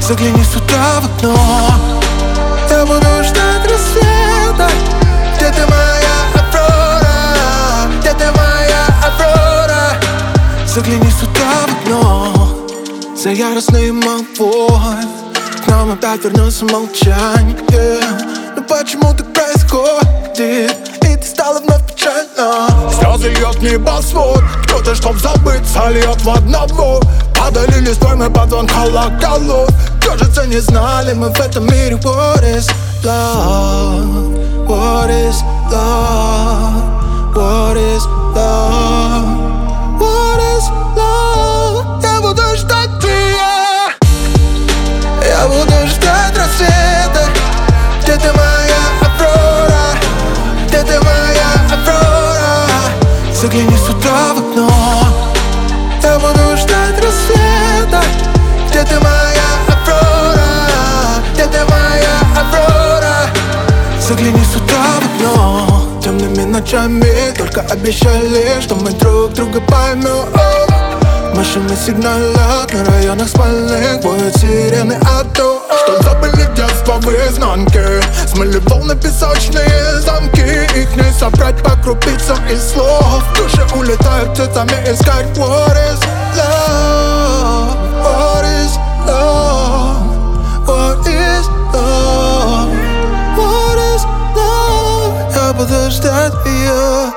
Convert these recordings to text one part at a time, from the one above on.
Загляни с утра в окно. Я буду ждать рассвета. Где ты, моя Аврора? Где ты, моя Аврора? Загляни с утра в окно. За яростный молвой к нам опять вернулся молчание. Но почему так происходит? И ты стала вновь печальна. Слезы льет небосвод. Кто-то, чтоб забыться, льет в одного. Падали листвой мы под звон колоколов. Кажется, не знали мы в этом мире. What is love? What is love? What is love? What is love? Я буду ждать тебя. Я буду ждать рассвета. Где ты, моя Аврора? Где ты, моя Аврора? Загляни с утра в окно. Я буду ждать рассвета. Где ты, моя Аврора? Где ты, моя Аврора? Загляни с утра в окно. Темными ночами только обещали, что мы друг друга поймем. Машины сигналят на районах спальных, воют сирены АТО. Что забыли детство в изнанке. Смыли волны песочные замки. Их не собрать по крупицам из слов. Души улетают птицами искать. What is love? What is love? What is love? What is love? Я буду ждать ее.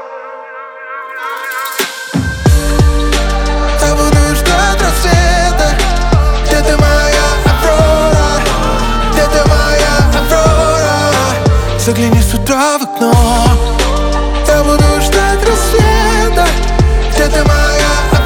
Я буду ждать рассвета. Где ты, моя Аврора? Где ты, моя Аврора? Загляни с утра в окно. Я буду ждать рассвета. Где ты, моя Аврора?